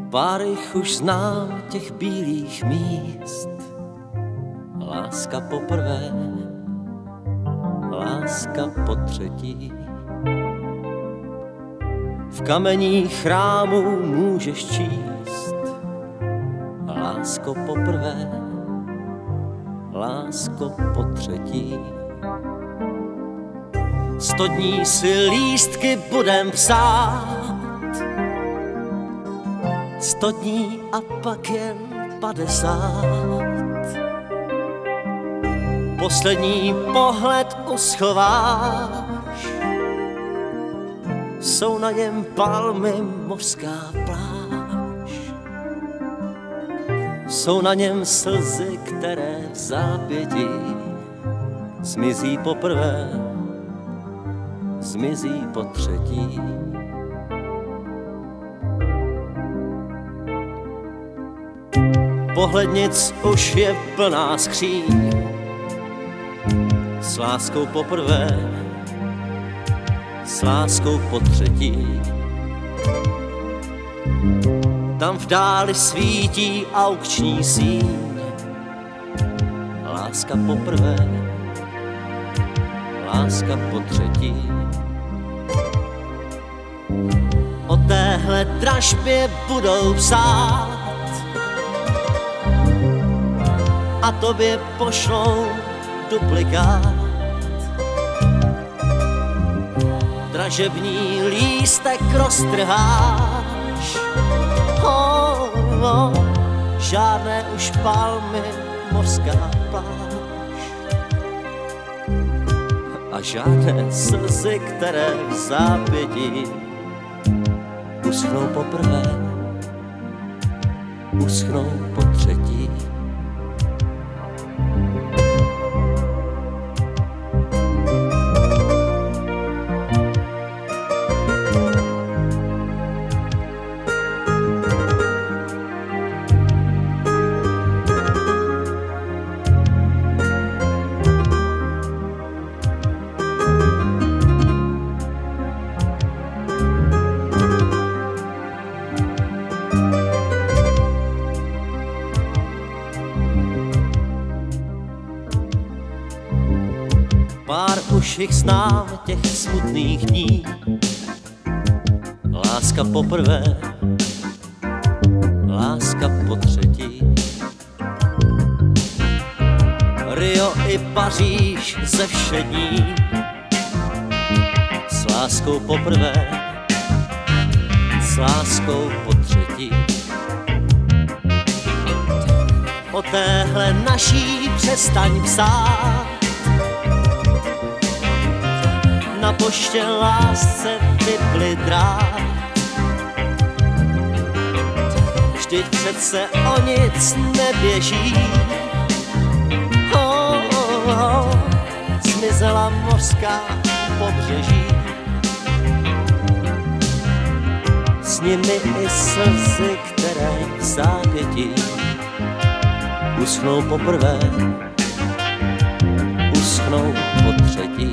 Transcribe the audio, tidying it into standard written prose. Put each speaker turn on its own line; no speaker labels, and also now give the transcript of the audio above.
Pár jich už znám, těch bílých míst. Láska poprvé, láska potřetí. V kameních chrámů můžeš číst. Lásko poprvé, lásko potřetí. 100 dní si lístky budem psát, 100 dní a pak jen 50. Poslední pohled uschováš, jsou na něm palmy, mořská pláž. Jsou na něm slzy, které v zápětí zmizí poprvé, zmizí potřetí. Pohlednic už je plná skříň, s láskou poprvé, s láskou potřetí. Tam v dáli svítí aukční síň, láska poprvé, láska potřetí. O téhle dražbě budou psát a tobě pošlou duplikát. Dražební lístek roztrháš, žádné už palmy, mořská pláž a žádné slzy, které v zápětí uschnou poprvé, uschnou potřetí. Pár už jich znám, těch smutných dní. Láska poprvé, láska potřetí. Rio i Paříž ze všední, s láskou poprvé, s láskou potřetí. O téhle naší přestaň psát, na poště lásce vypli drát. Vždyť přece o nic neběží. Zmizela mořská pobřeží. S nimi i slzy, které v zápětí uschnou poprvé, uschnou potřetí.